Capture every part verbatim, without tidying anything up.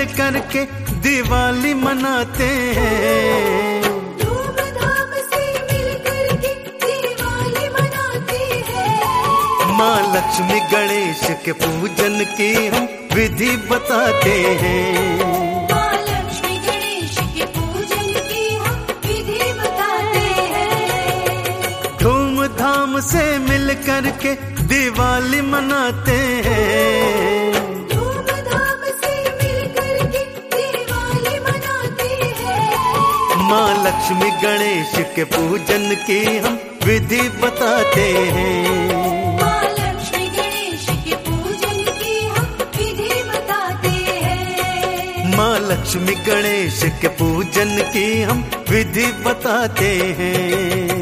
मिल करके दिवाली मनाते हैं। धूमधाम से मिल करके दिवाली मनाते हैं। माँ लक्ष्मी गणेश के पूजन की हम विधि बताते हैं। माँ लक्ष्मी गणेश के पूजन की हम विधि बताते हैं। धूमधाम से मिल करके दिवाली मनाते हैं। धूमधाम से मिल करके दिवाली मनाते हैं। माँ लक्ष्मी गणेश के पूजन की हम विधि बताते हैं। माँ लक्ष्मी गणेश के पूजन की हम विधि बताते हैं। माँ लक्ष्मी गणेश के पूजन की हम विधि बताते हैं।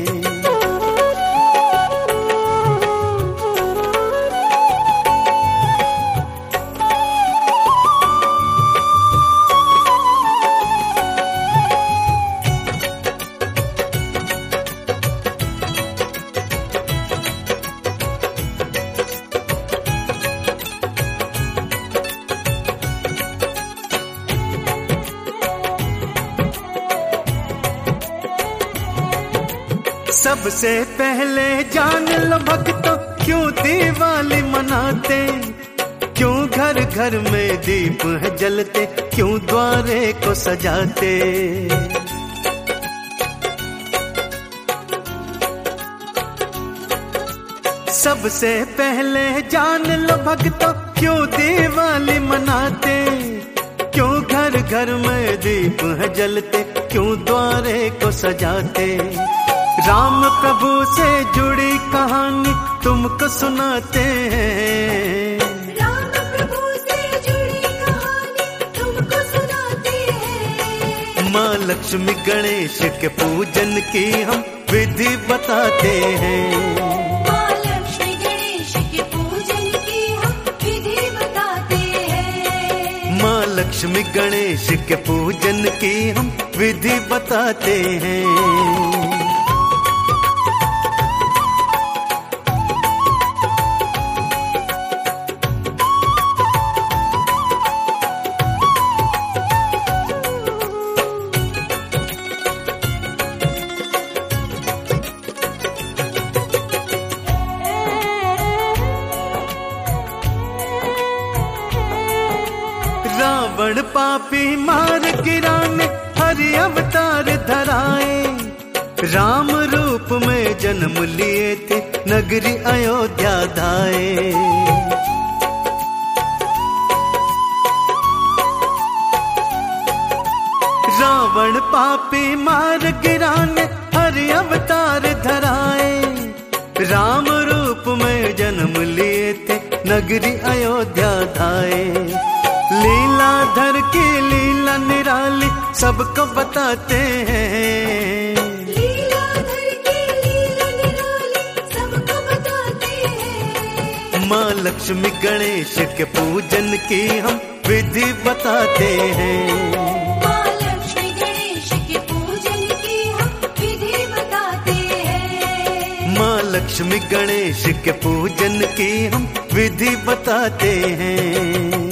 सबसे पहले जान लो भक्तों, क्यों दिवाली मनाते, क्यों घर घर में दीप है जलते, क्यों द्वारे को सजाते। सबसे पहले जान लो भक्तों, क्यों दिवाली मनाते, क्यों घर घर में दीप है जलते, क्यों द्वारे को सजाते। राम प्रभु से जुड़ी कहानी तुमको सुनाते हैं। राम प्रभु से जुड़ी कहानी तुमको सुनाते हैं। माँ लक्ष्मी गणेश के पूजन की हम विधि बताते हैं। माँ लक्ष्मी गणेश के पूजन की हम विधि बताते हैं। माँ लक्ष्मी गणेश के पूजन की हम विधि बताते हैं। रावण पापी मार गिराने हरि अवतार धराए, राम रूप में जन्म लिए थे नगरी अयोध्या धाए। रावण पापी मार गिराने हरि अवतार धराए, राम रूप में जन्म लिए थे नगरी अयोध्या धाए। लीलाधर की लीला निराली सबको बताते हैं। लीलाधर की लीला निराली सबको बताते हैं। माँ लक्ष्मी गणेश के पूजन की हम विधि बताते हैं। माँ लक्ष्मी गणेश के पूजन की हम विधि बताते हैं। माँ लक्ष्मी गणेश के पूजन की हम विधि बताते हैं।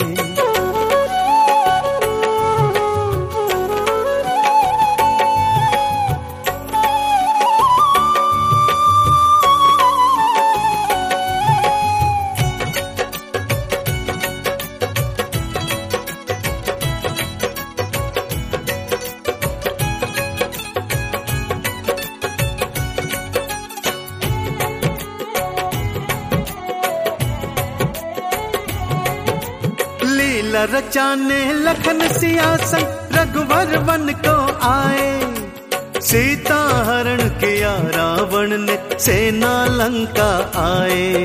लीला रचाने लखन सियासन रघुवर वन को आए, सीता हरण किया रावण ने सेना लंका आए।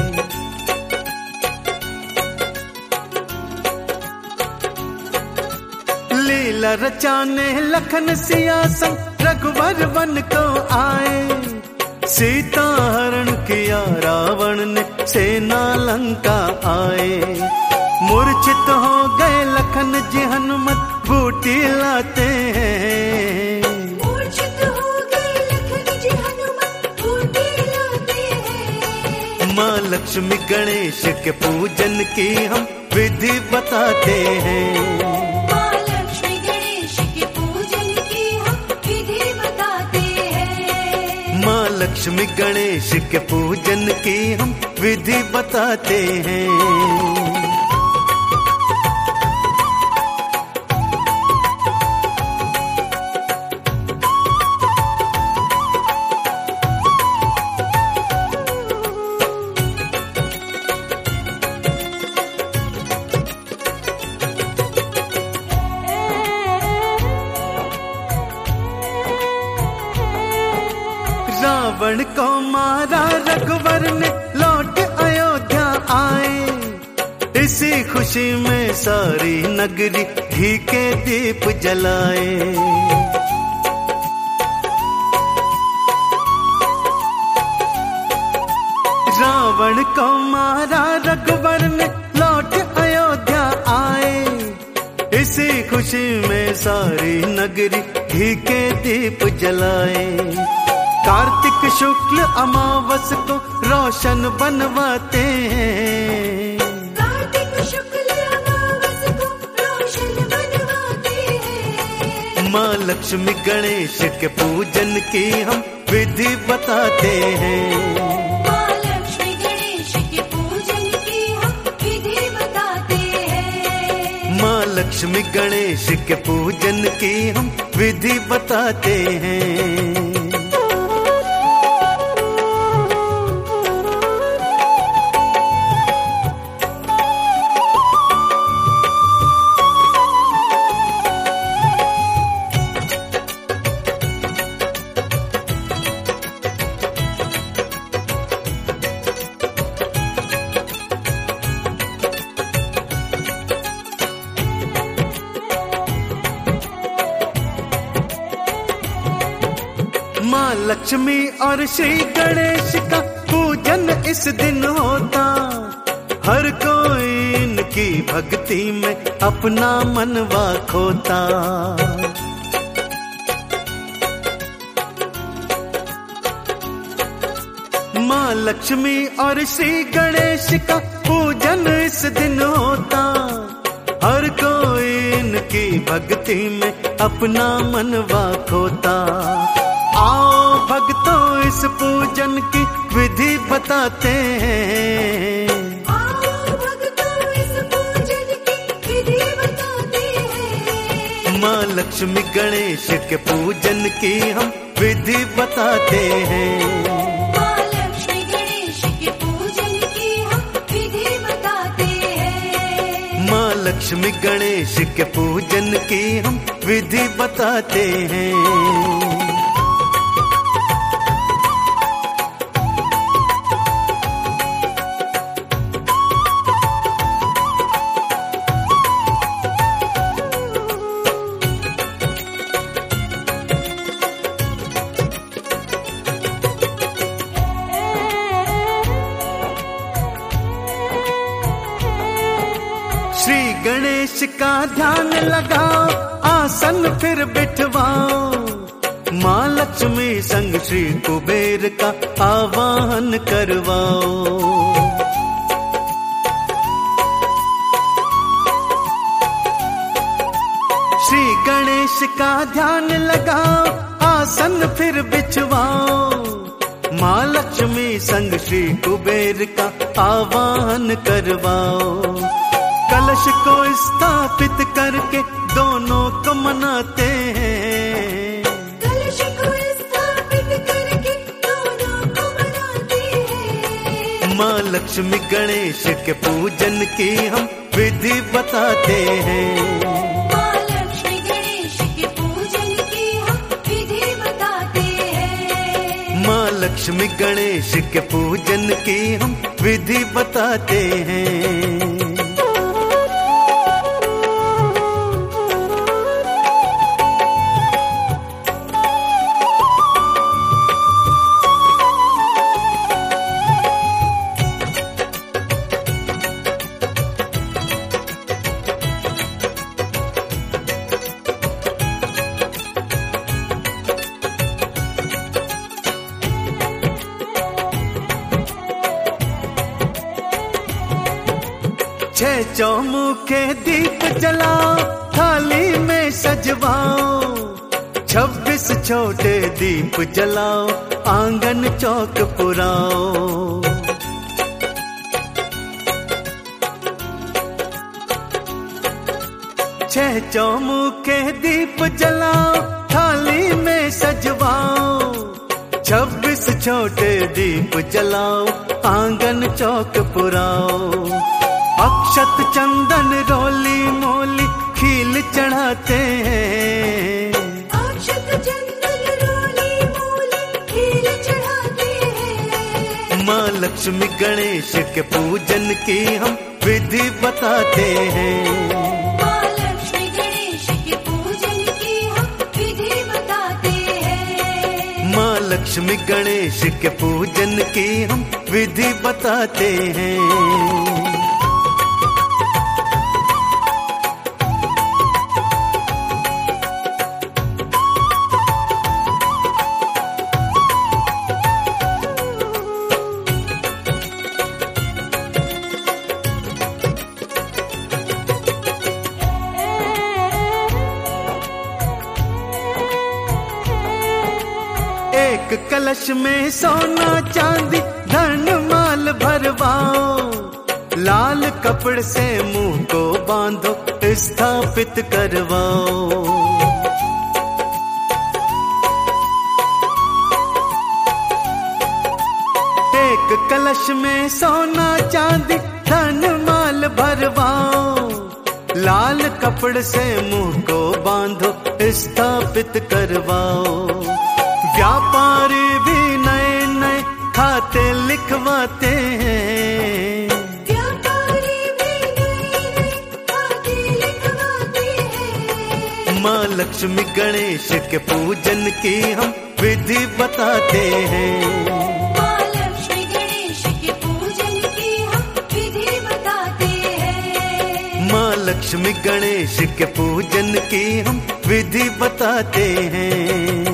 लीला रचाने लखन सियासन रघुवर वन को आए, सीता हरण किया रावण ने सेना लंका आए। मूर्छित हो गए लखन जी हनुमत बूटी लाते हैं। मूर्छित हो गए लखन जी हनुमत बूटी लाते हैं। माँ लक्ष्मी गणेश के पूजन की हम विधि बताते हैं। लक्ष्मी गणेश के पूजन की हम विधि बताते हैं। रावण को मारा रघुवर ने लौट अयोध्या आए, इसी खुशी में सारी नगरी घी के दीप जलाए। रावण को मारा रघुवर ने लौट अयोध्या आए, इसी खुशी में सारी नगरी घी के दीप जलाए। कार्तिक शुक्ल अमावस को रोशन बनवाते हैं, कार्तिक शुक्ल अमावस को रोशन बनवाते हैं। माँ लक्ष्मी गणेश के पूजन की हम विधि बताते हैं। माँ लक्ष्मी गणेश के पूजन की हम विधि बताते हैं। माँ लक्ष्मी गणेश के पूजन की हम विधि बताते हैं। माँ लक्ष्मी और श्री गणेश का पूजन इस दिन होता, हर कोई इनकी भक्ति में अपना मनवा खोता। माँ लक्ष्मी और श्री गणेश का पूजन इस दिन होता, हर कोई इनकी भक्ति में अपना मनवा खोता। आओ भक्तों इस पूजन की विधि बताते हैं। आओ भक्तों इस पूजन की विधि बताते हैं। माँ लक्ष्मी गणेश के पूजन की हम विधि बताते हैं। माँ लक्ष्मी गणेश के पूजन की हम विधि बताते हैं। माँ लक्ष्मी गणेश के पूजन की हम विधि बताते हैं। श्री गणेश का ध्यान लगाओ, आसन फिर बिठवाओ, माँ लक्ष्मी संग श्री कुबेर का आवाहन करवाओ। श्री गणेश का ध्यान लगाओ, आसन फिर बिछवाओ, माँ लक्ष्मी संग श्री कुबेर का आवाहन करवाओ। कलश को स्थापित करके दोनों को मनाते हैं। कलश को स्थापित करके दोनों को मनाते हैं। माँ लक्ष्मी गणेश के पूजन की हम विधि बताते हैं। माँ लक्ष्मी गणेश के पूजन की हम विधि बताते हैं। माँ लक्ष्मी गणेश के पूजन की हम विधि बताते हैं। छह चौमुखे दीप जलाओ, थाली में सजवाओ, छब्बीस छोटे दीप जलाओ, आंगन चौक पुराओ। छह चौमुखे दीप जलाओ, थाली में सजवाओ। छब्बीस छोटे दीप जलाओ, आंगन चौक पुराओ। अक्षत चंदन रोली मोली खील चढ़ाते हैं, अक्षत चंदन रोली मोली खील चढ़ाते हैं। माँ लक्ष्मी गणेश के पूजन की हम विधि बताते हैं। माँ लक्ष्मी गणेश के पूजन की हम विधि बताते हैं। माँ लक्ष्मी गणेश के पूजन की हम विधि बताते हैं। एक कलश में सोना चांदी धन माल भरवाओ। लाल कपड़े से मुंह को बांधो, स्थापित करवाओ। एक कलश में सोना चांदी धन माल भरवाओ। लाल कपड़े से मुंह को बांधो, स्थापित करवाओ। व्यापारी भी नए नए खाते लिखवाते हैं, व्यापारी भी नए नए खाते लिखवाते हैं। माँ लक्ष्मी गणेश के पूजन की हम विधि बताते हैं। माँ लक्ष्मी गणेश के पूजन की हम विधि बताते हैं। माँ लक्ष्मी गणेश के पूजन की हम विधि बताते हैं।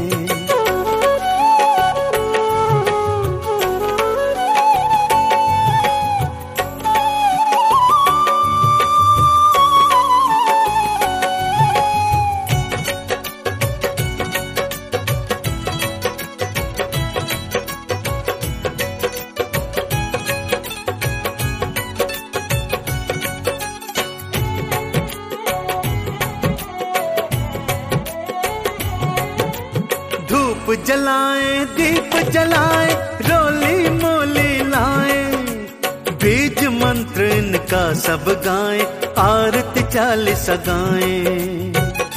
धूप जलाएं, दीप जलाएं, रोली मोली लाएं। बीज मंत्र इनका सब गाएं, आरती चालीस गाएं।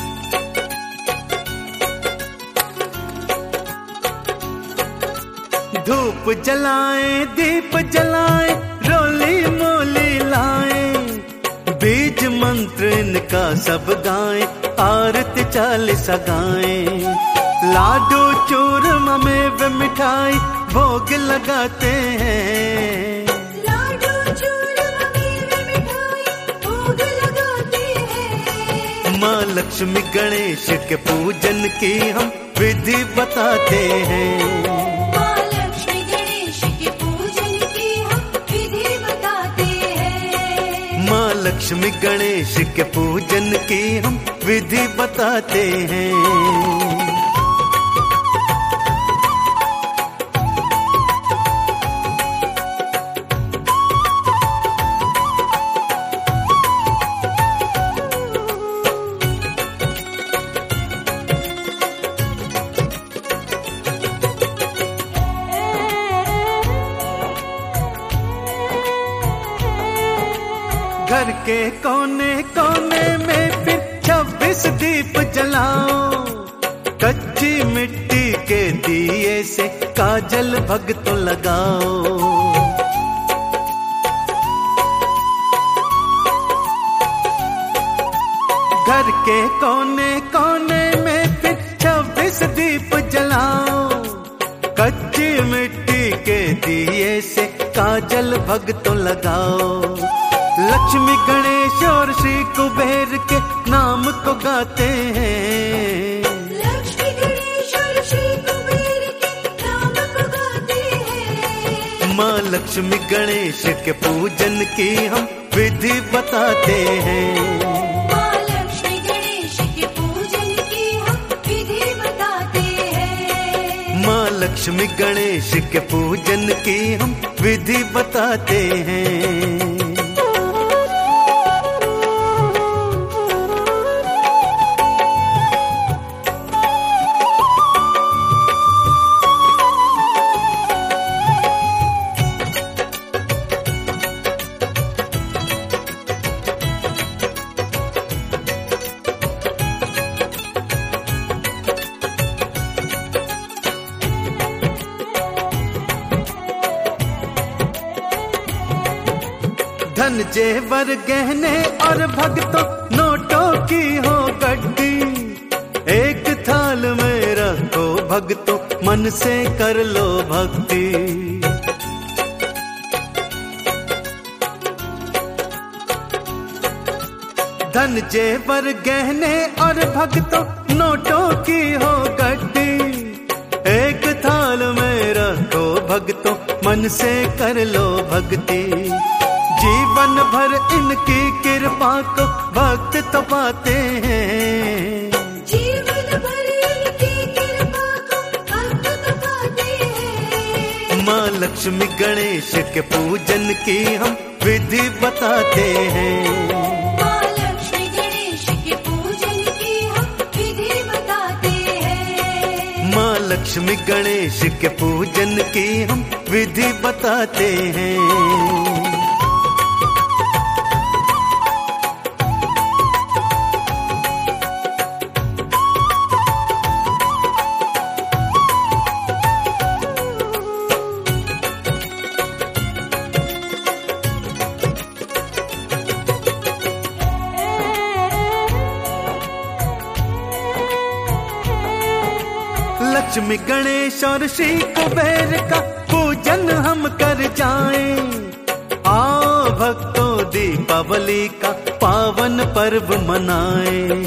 धूप जलाएं, दीप जलाएं, रोली मोली लाएं। बीज मंत्र इनका सब गाएं, आरती चालीस गाएं। लाडू चूरमा में मिठाई भोग लगाते हैं, लाडू चूरमा में मिठाई भोग लगाते हैं। माँ लक्ष्मी गणेश के पूजन की हम विधि बताते हैं। माँ लक्ष्मी गणेश के पूजन की हम विधि बताते हैं। माँ लक्ष्मी गणेश के पूजन की हम विधि बताते हैं। घर के कोने कोने में फिर छब्बीस दीप जलाओ। कच्ची मिट्टी के दिए से काजल भगतों लगाओ। घर के कोने कोने में फिर छब्बीस दीप जलाओ। कच्ची मिट्टी के दिए से काजल भगतों लगाओ। लक्ष्मी गणेश और श्री कुबेर के नाम को गाते हैं, लक्ष्मी गणेश और श्री कुबेर के नाम को गाते हैं। माँ लक्ष्मी गणेश के पूजन की हम विधि बताते हैं। माँ लक्ष्मी गणेश के पूजन की हम विधि बताते हैं। लक्ष्मी गणेश के पूजन की हम विधि बताते हैं। धन जेवर गहने और भक्तों नोटों की हो गड्डी, एक थाल में रखो भक्तों मन से कर लो भक्ति। धन जेवर गहने और भक्तों नोटों की हो गड्डी, एक थाल में रखो भक्तों मन से कर लो भक्ति। जीवन भर इनकी कृपा को भक्त तो पाते हैं, जीवन भर इनकी कृपा को भक्त तो पाते हैं। माँ लक्ष्मी गणेश के पूजन की हम विधि बताते हैं। माँ लक्ष्मी गणेश के पूजन की हम विधि बताते हैं। माँ लक्ष्मी गणेश के पूजन की हम विधि बताते हैं। लक्ष्मी गणेश और श्री कुबेर का पूजन हम कर जाएं, आओ भक्तों दीपावली का पावन पर्व मनाएं।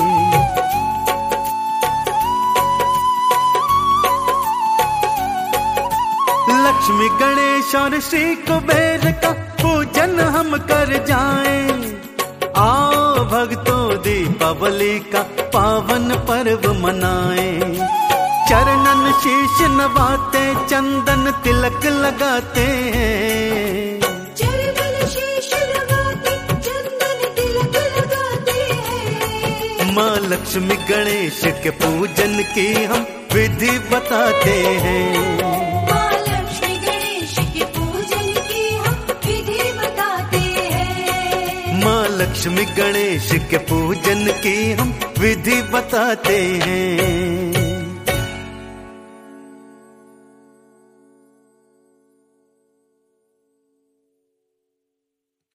लक्ष्मी गणेश और श्री कुबेर का पूजन हम कर जाएं, आओ भक्तों दीपावली का पावन पर्व मनाएं। चरणन शीश नवाते चंदन तिलक लगाते हैं, चरणन शीश नवाते चंदन तिलक लगाते हैं। माँ लक्ष्मी गणेश के पूजन की हम विधि बताते हैं। माँ लक्ष्मी गणेश के पूजन की हम विधि बताते हैं। माँ लक्ष्मी गणेश के पूजन की हम विधि बताते हैं।